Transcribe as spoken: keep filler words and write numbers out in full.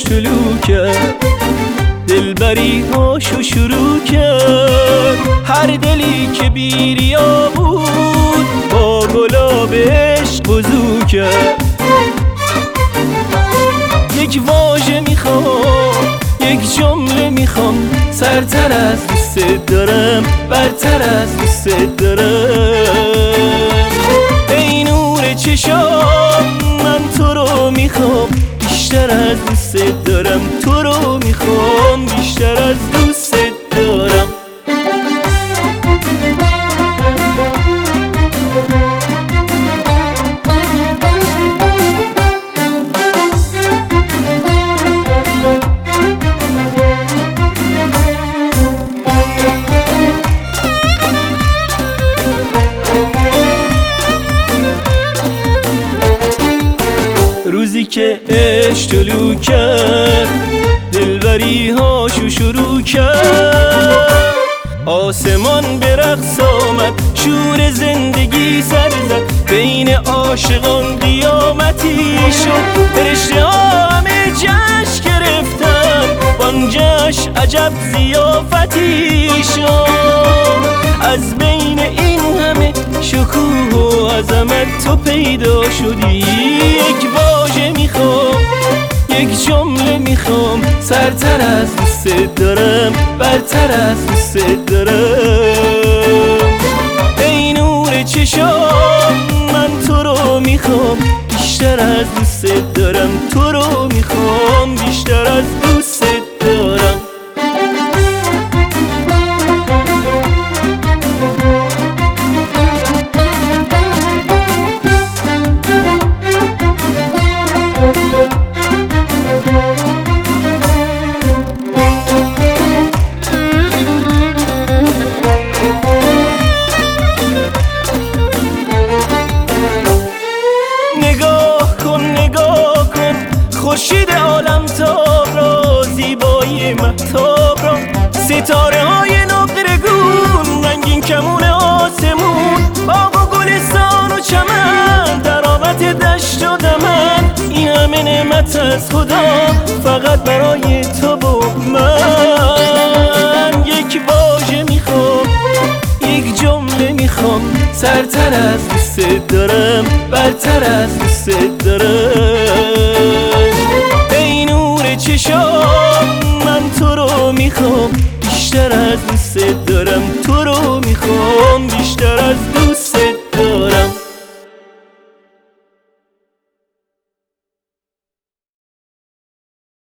طلوع کرد، دلبری هاشو شروع کرد. هر دلی که بیریا بود با گلاب عشق وضو کرد. یک واژه میخوام، یک جمله میخوام، سرتر از دوست دارم، برتر از دوست دارم. ای نور چشام من تو رو میخوام، بیشتر از دوست دارم. تو رو میخوام بیشتر از دوست دارم. روزی که عشق طلوع کرد، دلبری هاشو شروع کرد. آسمان به رقص آمد، شور زندگی سر زد. بین عاشقان قیامتی شد. فرشته ها همه جشن گرفتن، وان جشن عجب ضیافتی شد. از بین این همه شکوه و عظمت تو پیدا شدی. یک واژه میخوام، یک جمله میخوام، سرتر از دوست دارم، برتر از دوست دارم. ای نور چشام من تو رو میخوام، بیشتر از دوست دارم. تو رو میخوام بیشتر از دوست دارم. خورشید عالمتاب را، زیبایی مهتاب را، ستاره های نقره‌گون، رنگین کمون آسمون، باغ و گلستان و چمن، تراوت دشت و دمن. این همه نعمت از خدا فقط برای تو و من. یک واژه میخوام، یک جمله میخوام، سرتر از دوست دارم، برتر از دوست دارم. ای نور چشام من تو رو میخوام، بیشتر از دوست دارم. تو رو میخوام